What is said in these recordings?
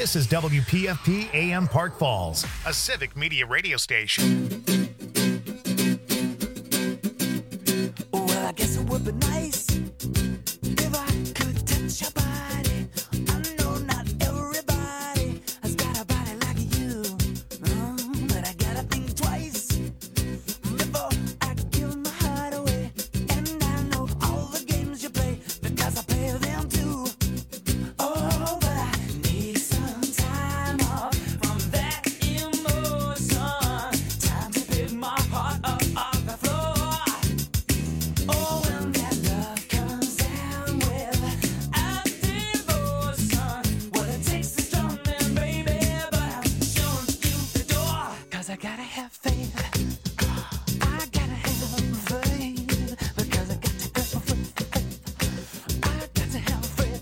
This is WPFP AM Park Falls, a civic media radio station. Well, I guess it would be nice if I could touch your body. I know not everybody has got a body like you, but I gotta think twice before I give my heart away. And I know all the games you play because I play them too. Oh, but I need some time off from that emotion. Time to pick my heart up off the floor. Oh, when that love comes down without devotion, what it takes is strong, man, baby. But I'm showing you the door, 'cause I gotta have faith. I gotta have faith, because I got to have faith. I got to have faith,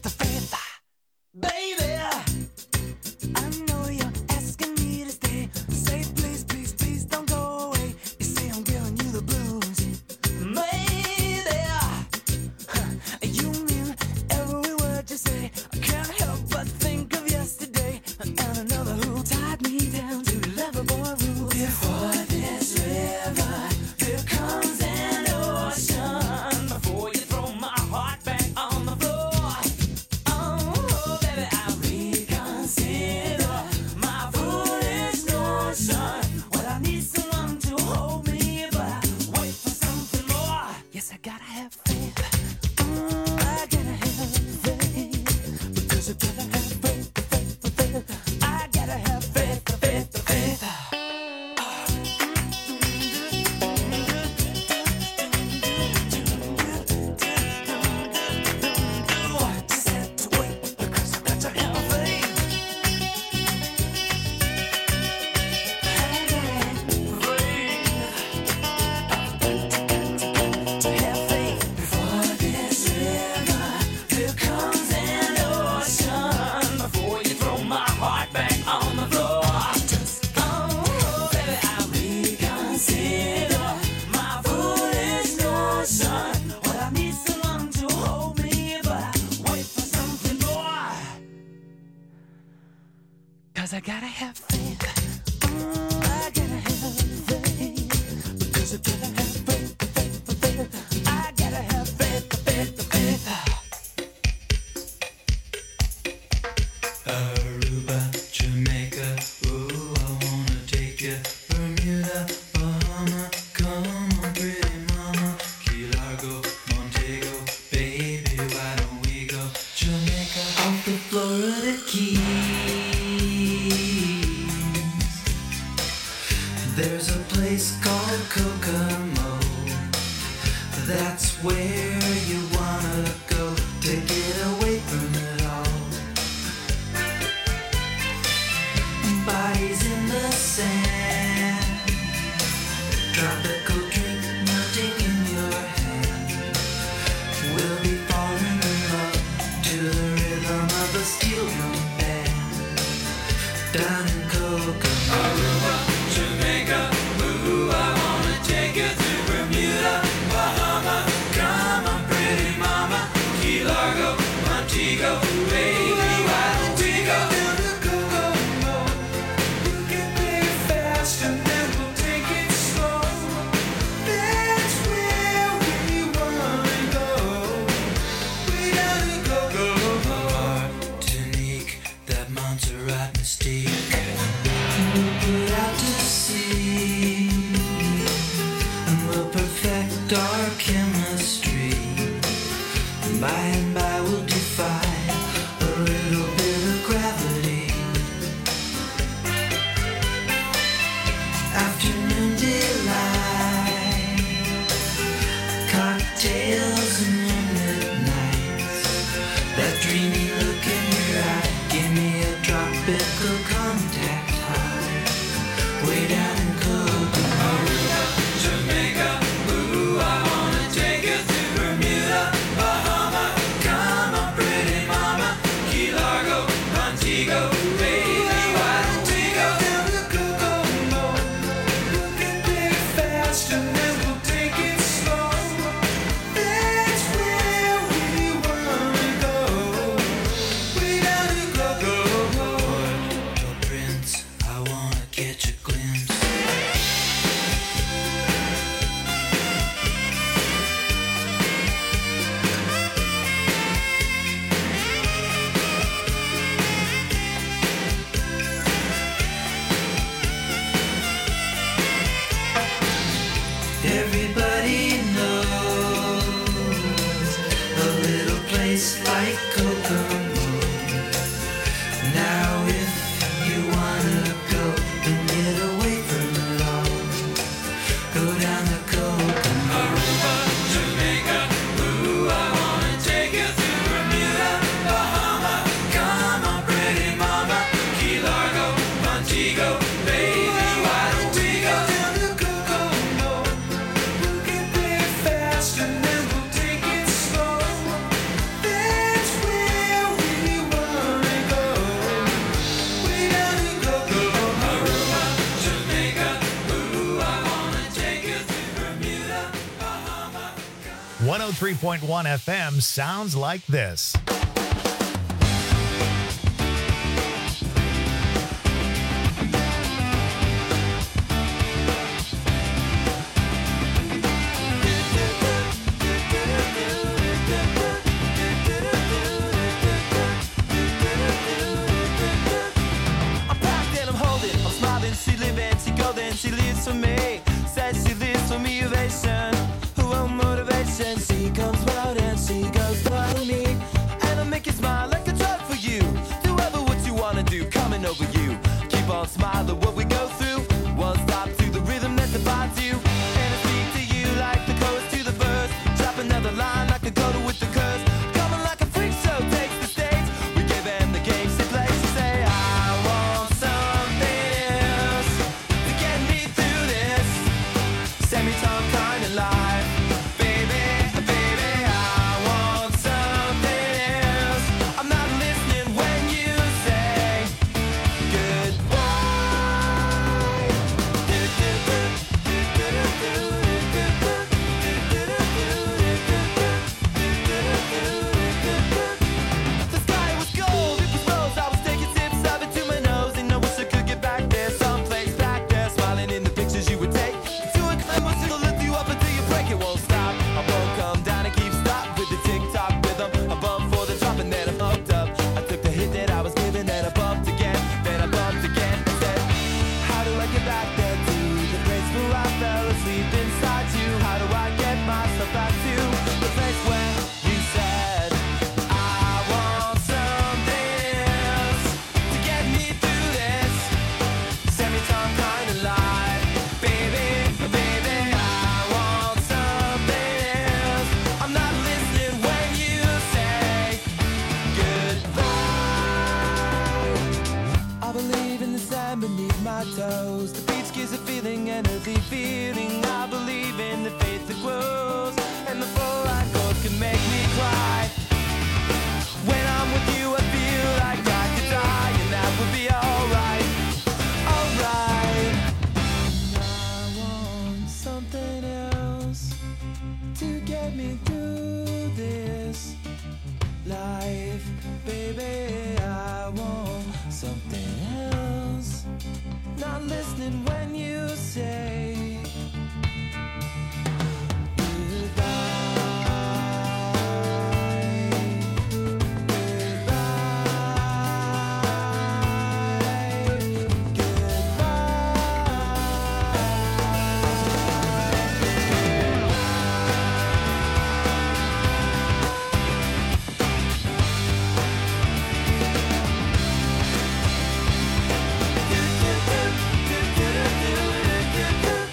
baby. I know you're asking me to stay. Say please, please, please don't go away. You say I'm giving you the blues. Maybe you mean every word you say. I can't help but think of yesterday and another who tied me down to Loverboy rules. Before this river, there comes an ocean. Before you throw my heart back on the floor. Oh, baby, I reconsider my foolish notion. Well, I need someone to hold me, but I wait for something more. Yes, I gotta have faith. I gotta have faith, because I gotta have faith. I gotta have faith. Just have to wait, because I got to have faith. To have faith. Before this river, there comes an ocean. Before you throw my heart back on the floor. Oh, baby, I reconsider my foolish notion. Well, I need someone to hold me, but I wait for something more. 'Cause I gotta have faith. I gotta have faith. Because I gotta have faith. I gotta have faith. Aruba, Jamaica, ooh, I wanna take you. Bermuda, Bahama, come on, pretty mama. Key Largo, Montego, baby, why don't we go? Jamaica, off the Florida Keys. There's a place called Kokomo. That's where you wanna go to get away from it all. Bodies in the sand, tropical drink melting in your hand. We'll be falling in love to the rhythm of a steel drum band. Down in Kokomo, Aruba, Jamaica, ooh, I wanna take you to Bermuda, Bahama, come on, pretty mama. Key Largo, Montego, baby, why don't we go to Kokomo? We'll get there fast and then we'll take it slow. That's where we wanna go. We gotta go. Martinique, that Montserrat mystique. We'll put out to sea and we'll perfect our chemistry. By and by we'll defy a little bit of gravity. Afternoon delight, cocktails and moonlit nights. That dreamy look in your eye, give me a tropical contact high. Way down in Kokomo, Jamaica, ooh, I wanna take you to Bermuda, Bahama, 103.1 FM sounds like this. She lives for me, says she lives for me, ovation, her own motivation. She comes round and she goes to me, and I'll make you smile like a drug for you. Do ever what you wanna do, coming over you. Keep on smiling what we go through. One stop to the rhythm that defines you, and I speak to you like the chorus to the verse. Drop another line like a go to with the curse. Coming like a freak show takes the stage. We give them the game she plays. She say I want something else to get me through this semi-tongue kind of life. Baby, baby, I want something else. I'm not listening when you say goodbye. The sky was gold, it was rose. I was taking sips of it to my nose, and I wish I could get back there, someplace back there, smiling in the pictures you would take. To a climb, it'll lift you up until you break. It won't stop. I won't come down and keep stop with the tick-tock rhythm. I bumped for the drop and then I bumped up. I took the hit that I was given, then I bumped again, then I bumped again. I said, how do I get back there to the place where I fell asleep inside you? How do I get myself back to the place where you said I want something else to get me through this semi-tongue kind of life? Baby, baby, I want something else. I'm not listening when you say goodbye. I believe in the sand beneath my toes. The beach gives a feeling, an earthly feeling. I believe in the faith that grows, and the four-line chord can make me cry. When I'm with you, I feel like I could die, and that would be alright, alright. I want something else to get me through this life, baby. I want something else. Not listening when you say goodbye.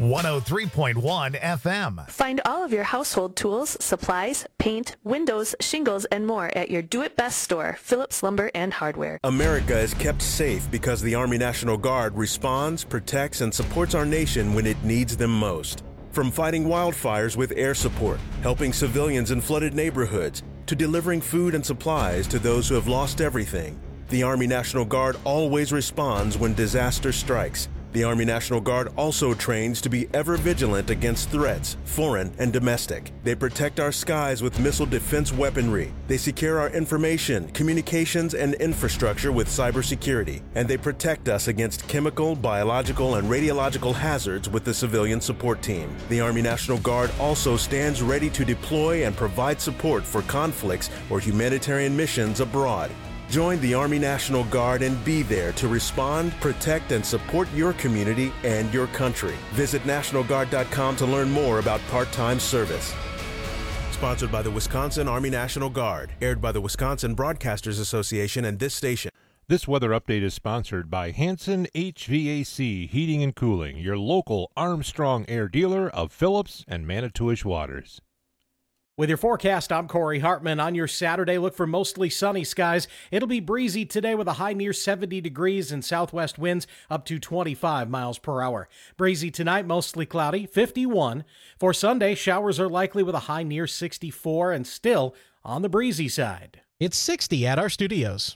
103.1 FM. Find all of your household tools, supplies, paint, windows, shingles, and more at your Do It Best store, Phillips Lumber and Hardware. America is kept safe because the Army National Guard responds, protects, and supports our nation when it needs them most. From fighting wildfires with air support, helping civilians in flooded neighborhoods, to delivering food and supplies to those who have lost everything, the Army National Guard always responds when disaster strikes. The Army National Guard also trains to be ever vigilant against threats, foreign and domestic. They protect our skies with missile defense weaponry. They secure our information, communications, and infrastructure with cybersecurity. And they protect us against chemical, biological, and radiological hazards with the civilian support team. The Army National Guard also stands ready to deploy and provide support for conflicts or humanitarian missions abroad. Join the Army National Guard and be there to respond, protect, and support your community and your country. Visit NationalGuard.com to learn more about part-time service. Sponsored by the Wisconsin Army National Guard. Aired by the Wisconsin Broadcasters Association and this station. This weather update is sponsored by Hanson HVAC Heating and Cooling, your local Armstrong Air dealer of Phillips and Manitowish Waters. With your forecast, I'm Corey Hartman. On your Saturday, look for mostly sunny skies. It'll be breezy today with a high near 70 degrees and southwest winds up to 25 miles per hour. Breezy tonight, mostly cloudy, 51. For Sunday, showers are likely with a high near 64 and still on the breezy side. It's 60 at our studios.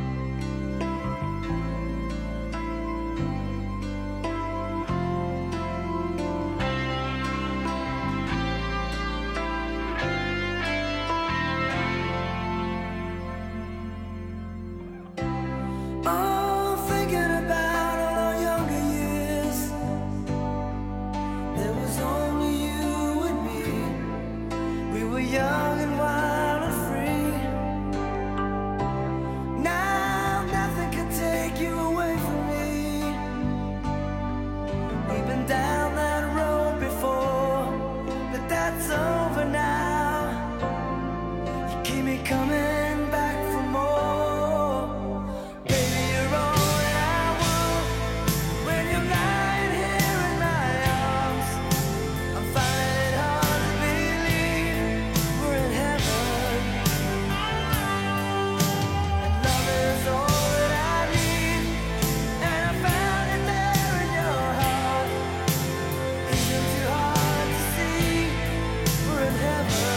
Oh, thinking about all our younger years. There was only you and me. We were young and wild and free. Now nothing can take you away from me. We've been down that road before, but that's over now. You keep me coming back for more. Heaven.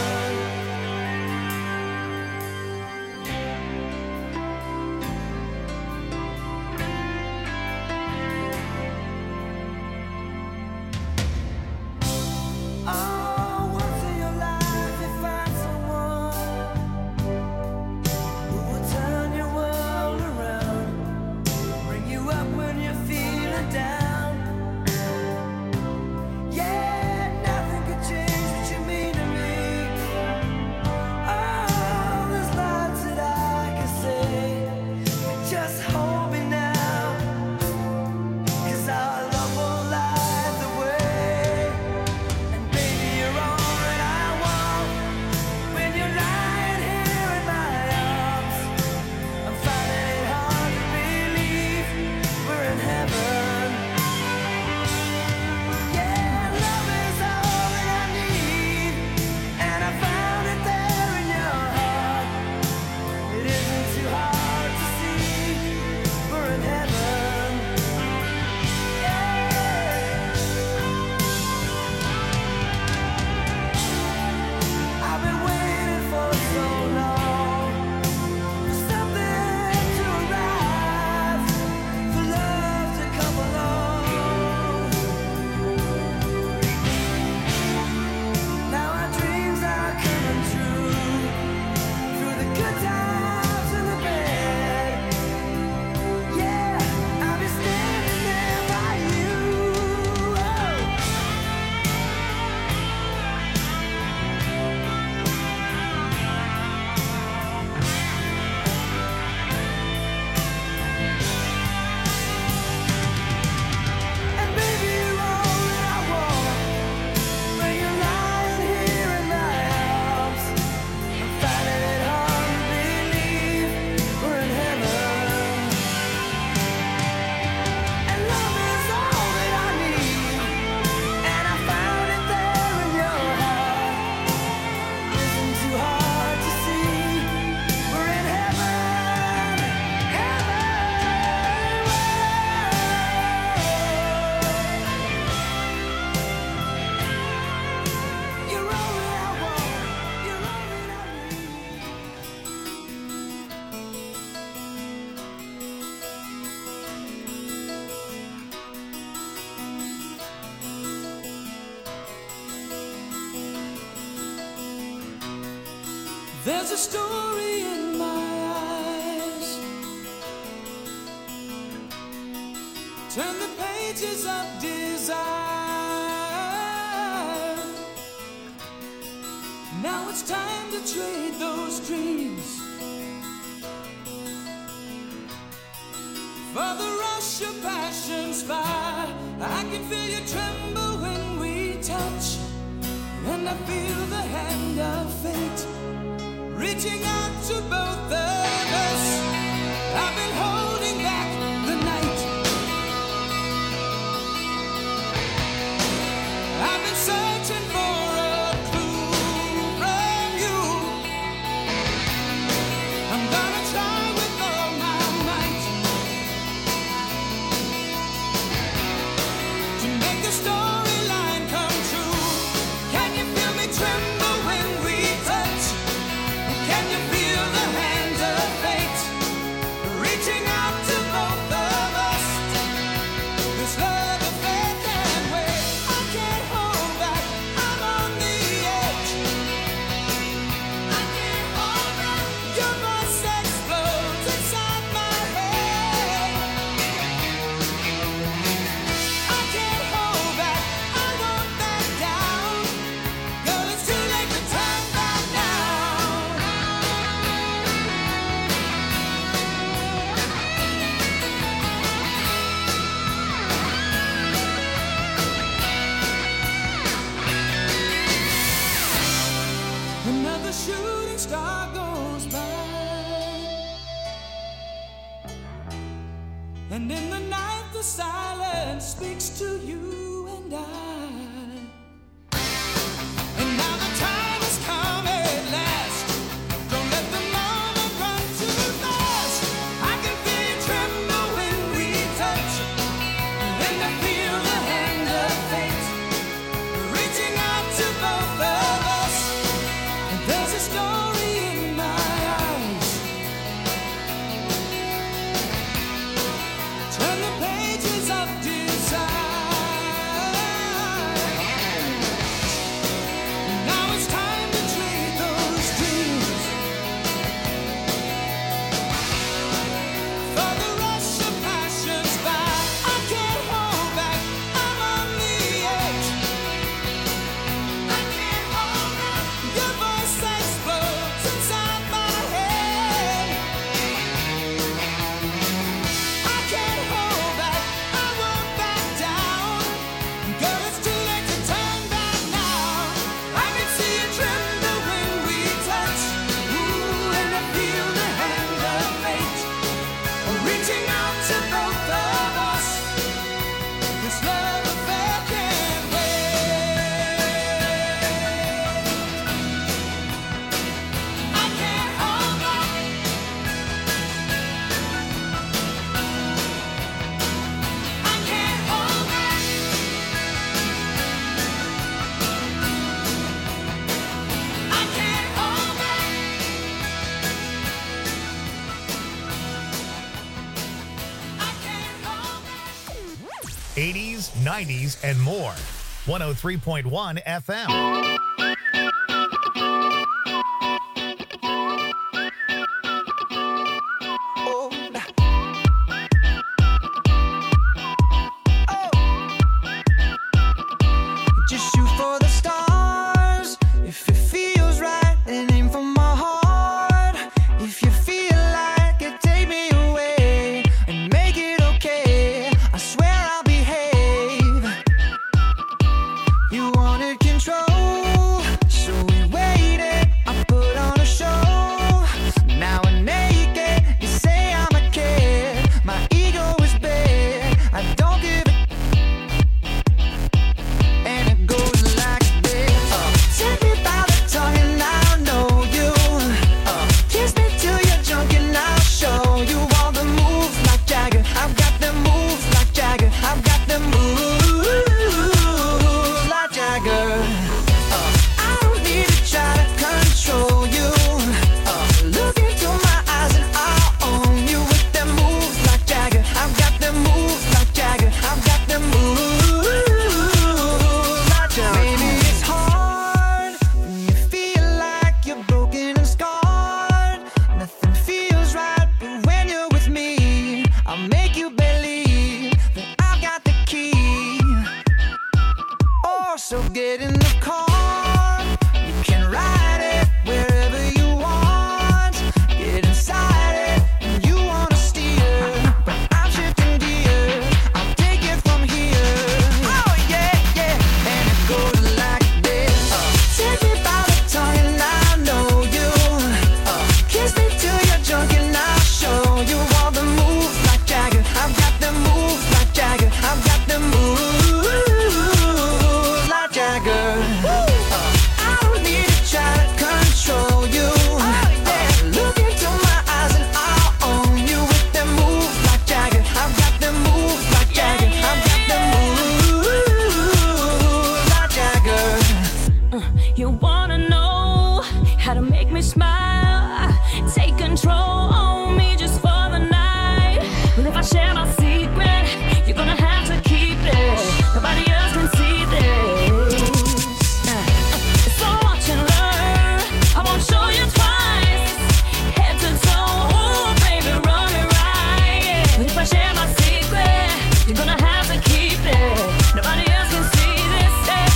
There's a story in my eyes. Turn the pages of desire. Now it's time to trade those dreams for the rush of passion's fire. I can feel you tremble when we touch, and I feel the hand of fate reaching out to both of us. I've been holding back the night. I've been searching for a clue from you. I'm gonna try with all my might to make the storyline come true. Can you feel me tremble when we touch? Can you feel the hand of fate reaching out to both of us? This love affair can't wait. I can't hold back. I'm on the edge. I can't hold back. Your voice explodes inside my head. I can't hold back. I won't back down. Girl, it's too late to turn back now. Another shooting star goes by, and in the night the silence speaks to you and I. And now the time has come at last. Don't let the moment run too fast. I can feel you tremble when we touch, and I feel the hand of fate reaching out to both of us. And there's a story in my eyes. Turn the pages of desire. Now it's time to trade those dreams for the rush of passion's fire. I can't hold back. I'm on the edge. I can't hold back. Your voice explodes inside my head. I can't hold back. I won't back down. Girl, it's too late to turn back now. I can see you tremble when we touch. Ooh, and I feel the hand of fate reaching out to both of us. This love affair can't wait. I can't hold back. I can't hold back. I can't hold back. 80s, 90s, and more. 103.1 FM. Just shoot for the stars if it feels right, and aim for my heart. If you feel like it, take me away and make it okay. I swear I'll behave. You wanted control. You wanna know how to make me smile? Take control on me just for the night. Well, if I share my secret, you're gonna have to keep it. Nobody else can see this. So watch and learn. I won't show you twice. Head to toe, ooh, baby, run it right. But if I share my secret, you're gonna have to keep it. Nobody else can see this.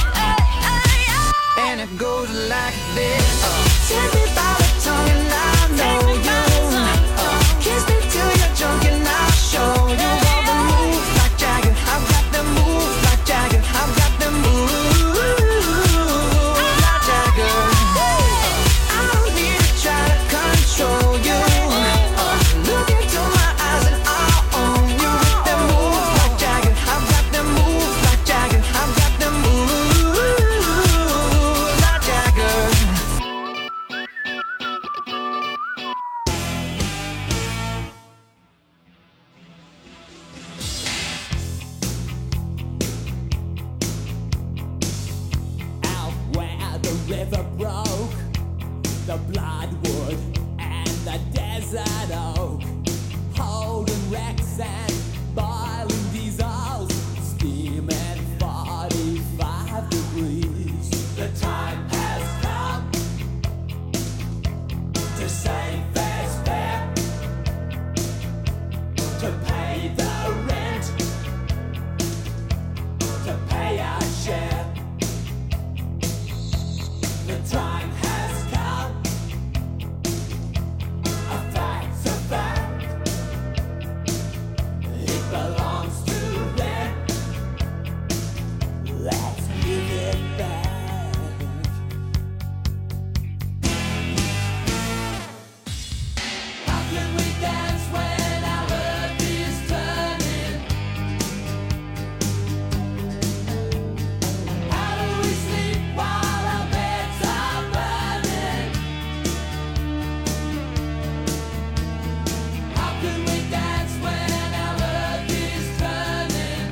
And it goes like this. Take me by the tongue and I know you. Kiss me till you're drunk and I'll show you all the moves like Jagger. I've got the moves like Jagger. I've got the moves like Jagger. I don't need to try to control you. Look into my eyes and I'll own you with the moves like Jagger. I've got the moves like Jagger. I've got the moves like Jagger. Out where the river broke, the bloodwood and the desert oak, holding wrecks and boiling diesels, steaming 45 degrees. The time has come to save fair's fair, to pay the rent, to pay our share. The time has come. A fact's a fact. It belongs to them. Let's give it back. How can we dance when our earth is turning? How do we sleep while our beds are burning? How can we dance when our earth is turning?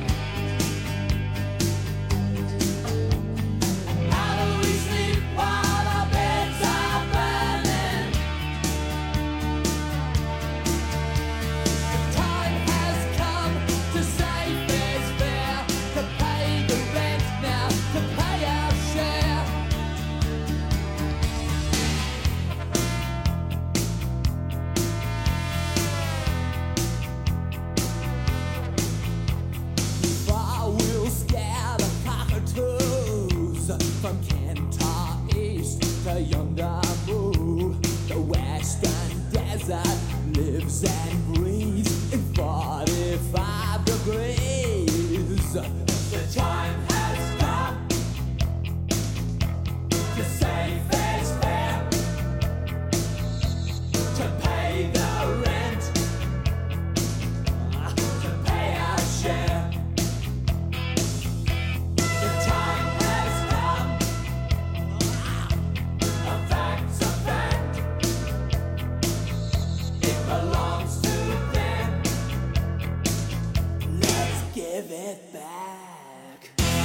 How do we sleep while our beds are burning? The time has come to save fair's fair, to pay the rent now, to pay our share. I will scare the cockatoos from Kentar East to Yondamu. The western desert lives and breathes in 45 degrees. The time has come to save fair's fair, to pay the rent, to pay our share. The time has come. A fact's a fact. It belongs to them. Let's give it back.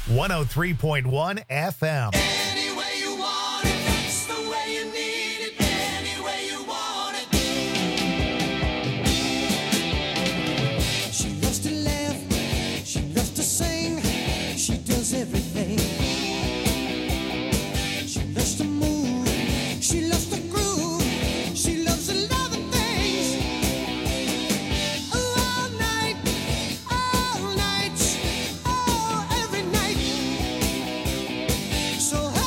103.1 FM. Any way you want it, that's the way you need it. Any way you want it. She loves to laugh, she loves to sing, she does everything. She loves to move, she loves to groove, she loves a lot of things. All night, oh, every night. So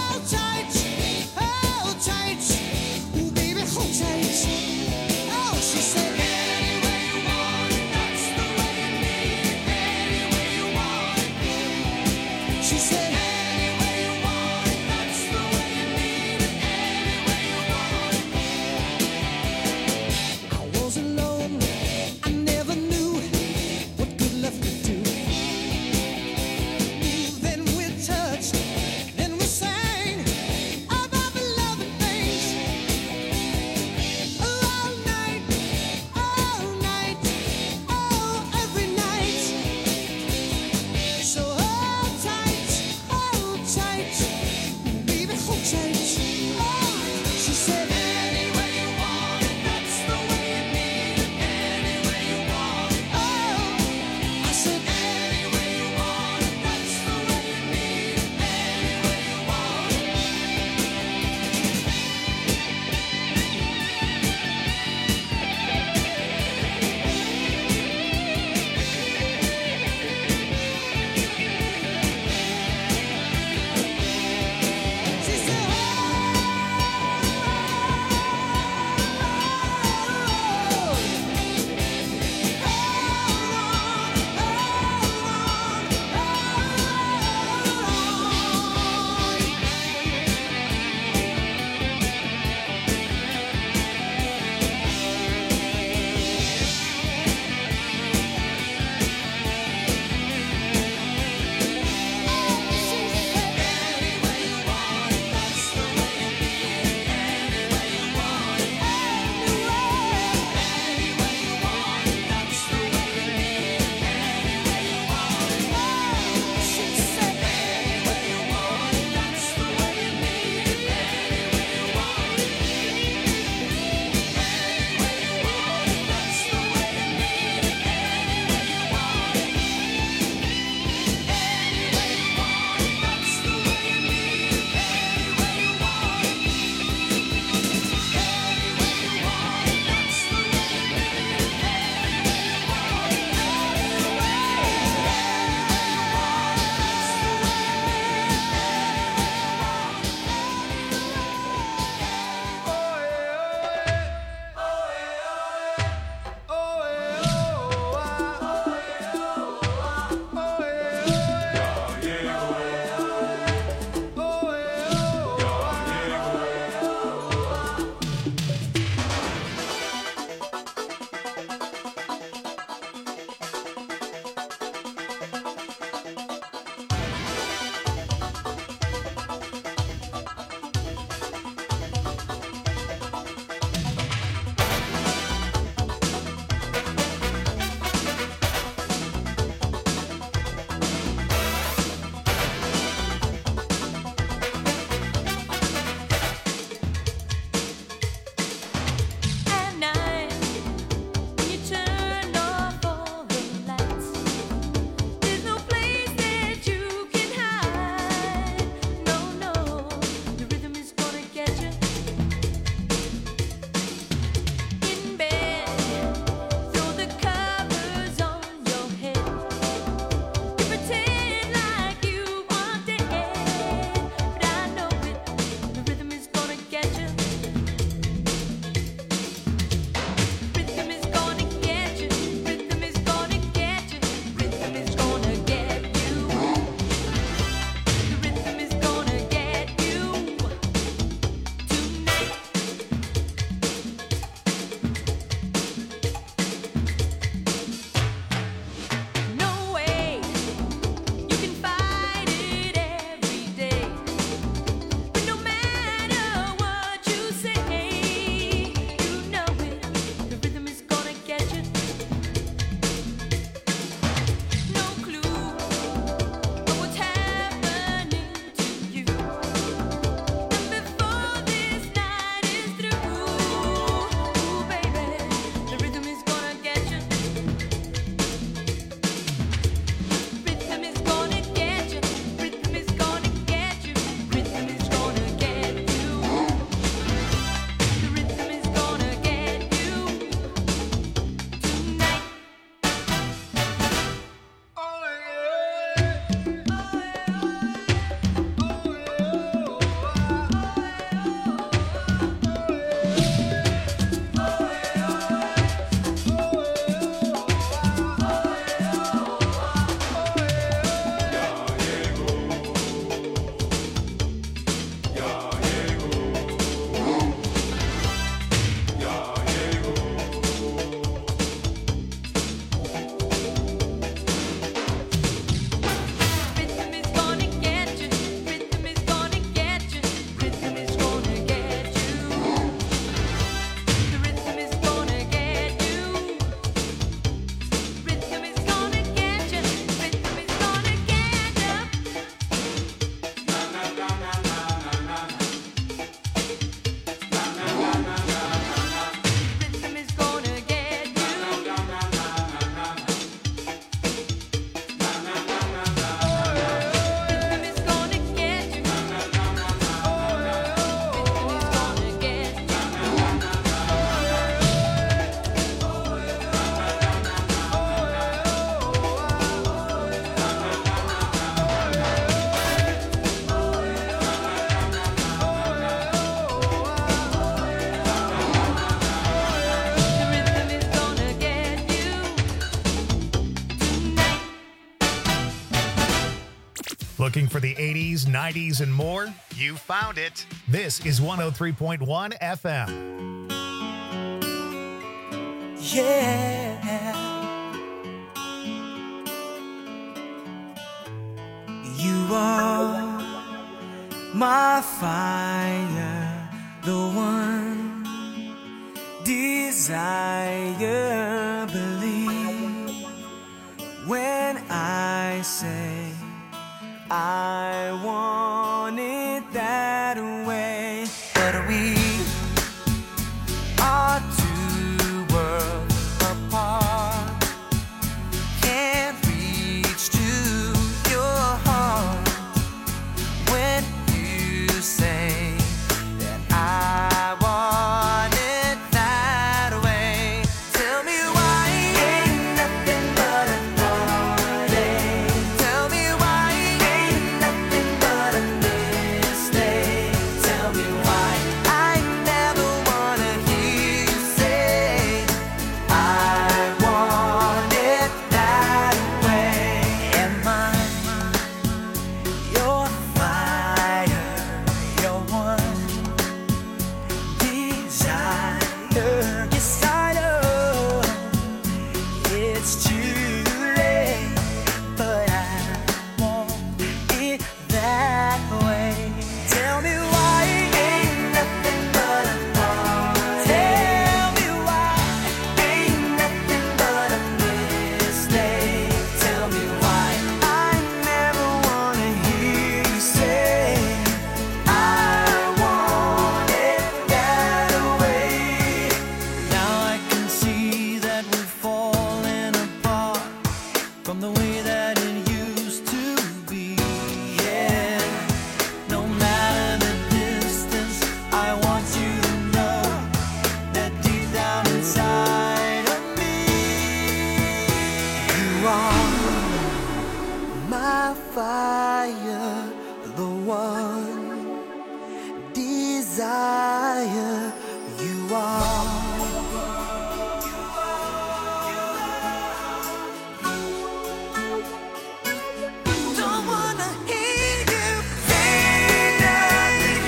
Looking for the 80s, 90s, and more? You found it. This is 103.1 FM. Yeah. You are my fire, the one desire. Believe when I say I want it that way. But we are two worlds apart. Can't reach to your heart when you say that I want it that way. Tell me why ain't nothing but a heartache. Tell me why ain't nothing but a mistake. Tell me why I never wanna hear you say I want it that way. Am I your fire, your one desire? Yes, I know it's too late, but I want it that way. Tell me why ain't nothing but a heartache. Tell me why ain't nothing but a mistake. Tell me why I never wanna hear you say I want it that way. Now I can see that we're falling apart from the way that it used to be. Yeah, no matter the distance, I want you to know that deep down inside of me, you are my fire, the one desire. You are. Don't wanna hear you say nothing.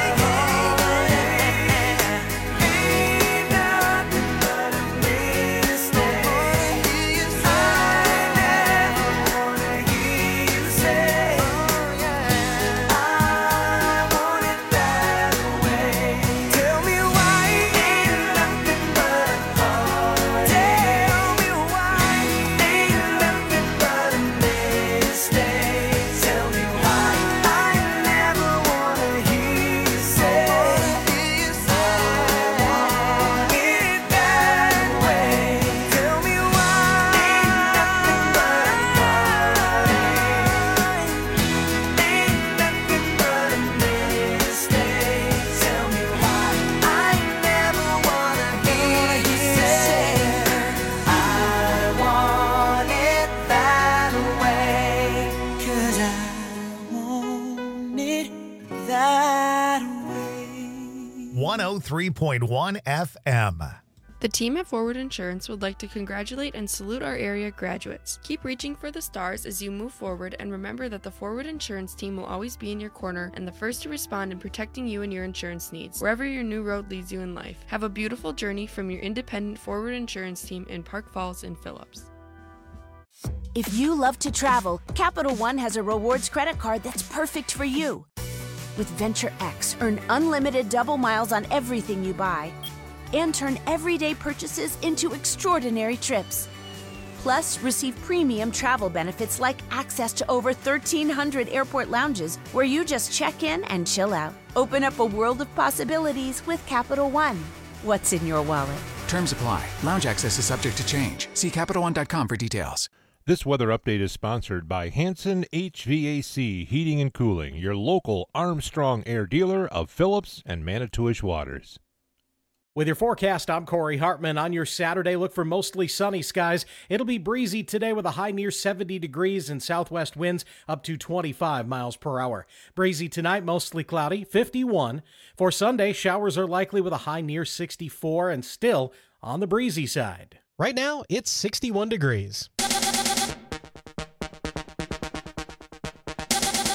Ain't nothing but a mistake. I never wanna hear you say I want it that way. Tell me why ain't nothing but a heartache. Tell me why ain't nothing but a mistake. Tell me why I never wanna hear you say I want it that way. Tell me why ain't nothing but a heartache. Ain't nothing but a mistake. Tell me why I never wanna hear you say I want it that way. 'Cause I want it that way. 103.1 FM. The team at Forward Insurance would like to congratulate and salute our area graduates. Keep reaching for the stars as you move forward, and remember that the Forward Insurance team will always be in your corner and the first to respond in protecting you and your insurance needs, wherever your new road leads you in life. Have a beautiful journey from your independent Forward Insurance team in Park Falls and Phillips. If you love to travel, Capital One has a rewards credit card that's perfect for you. With Venture X, earn unlimited double miles on everything you buy and turn everyday purchases into extraordinary trips. Plus, receive premium travel benefits like access to over 1,300 airport lounges where you just check in and chill out. Open up a world of possibilities with Capital One. What's in your wallet? Terms apply. Lounge access is subject to change. See CapitalOne.com for details. This weather update is sponsored by Hanson HVAC Heating and Cooling, your local Armstrong Air dealer of Phillips and Manitowish Waters. With your forecast, I'm Corey Hartman. On your Saturday, look for mostly sunny skies. It'll be breezy today with a high near 70 degrees and southwest winds up to 25 miles per hour. Breezy tonight, mostly cloudy, 51. For Sunday, showers are likely with a high near 64 and still on the breezy side. Right now, it's 61 degrees.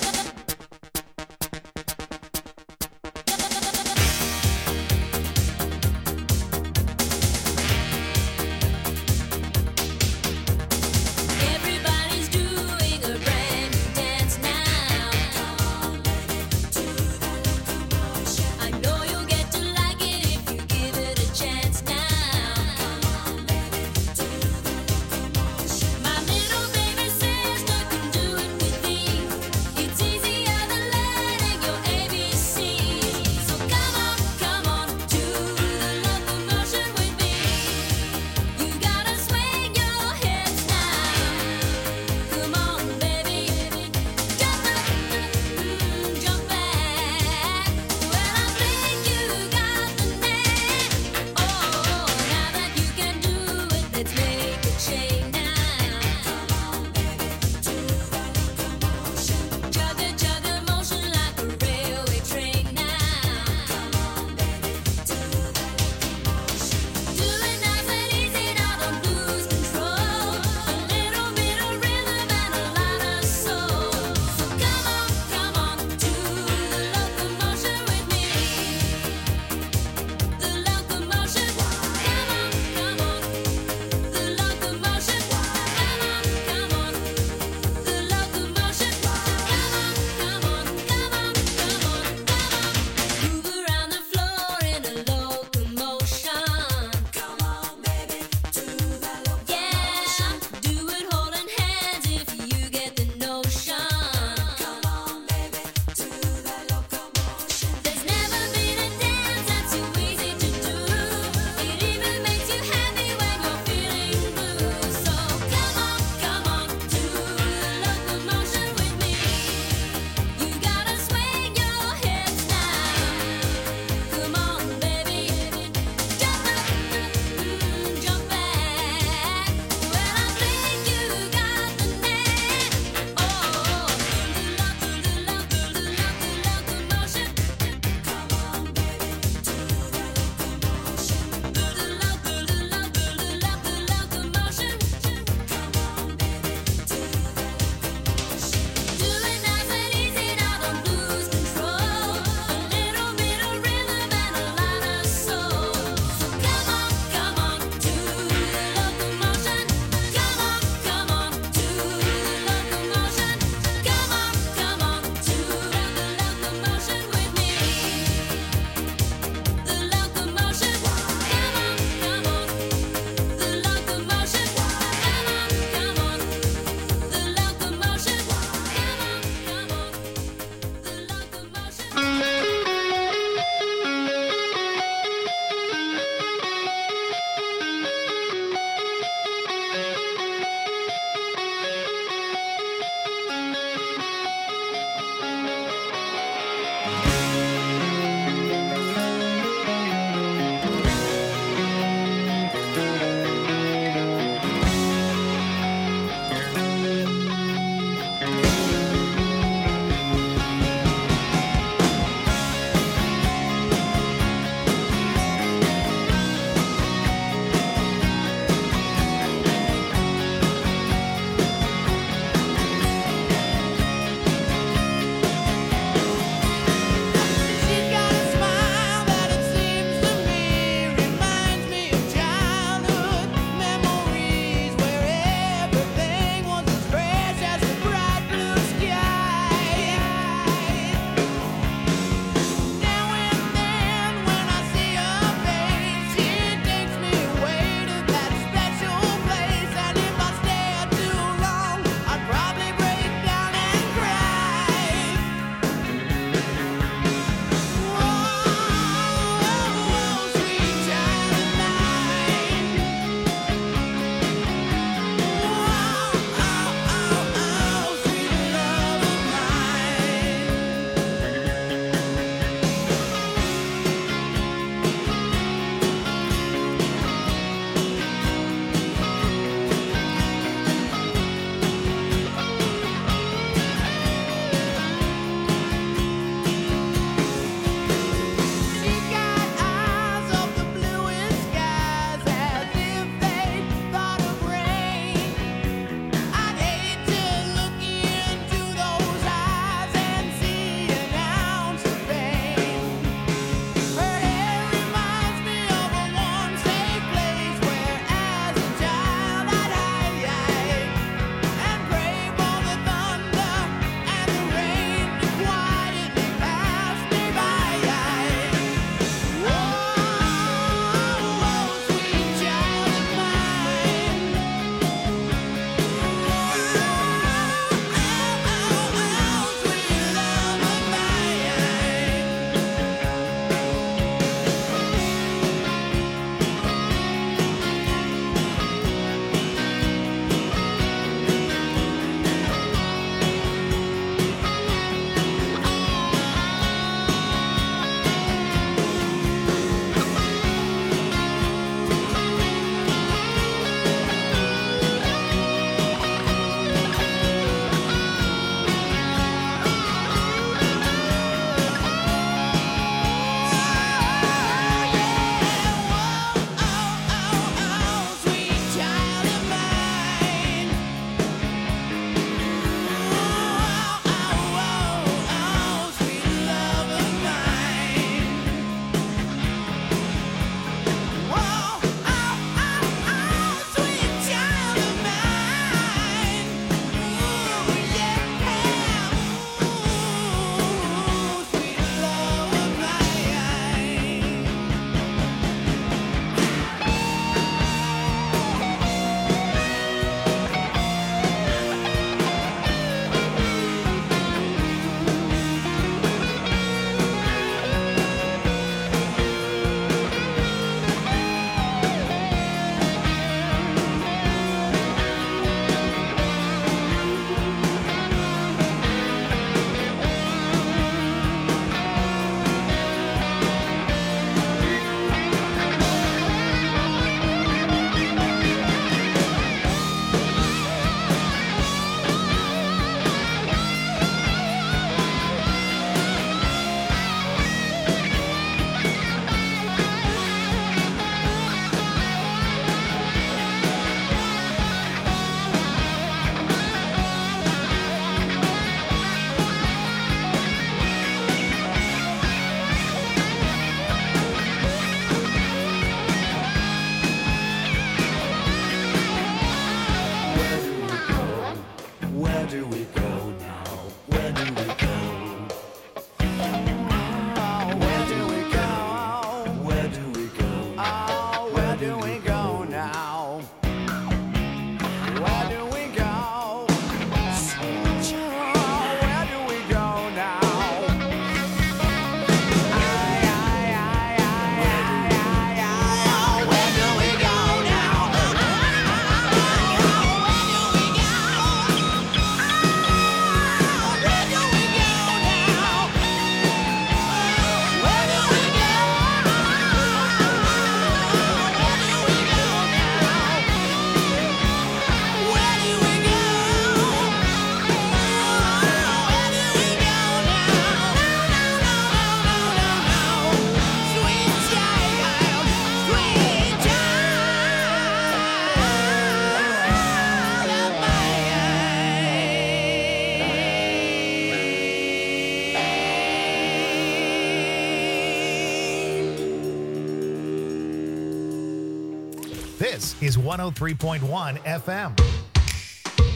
This is 103.1 FM.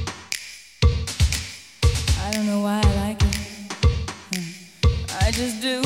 I don't know why I like it. I just do.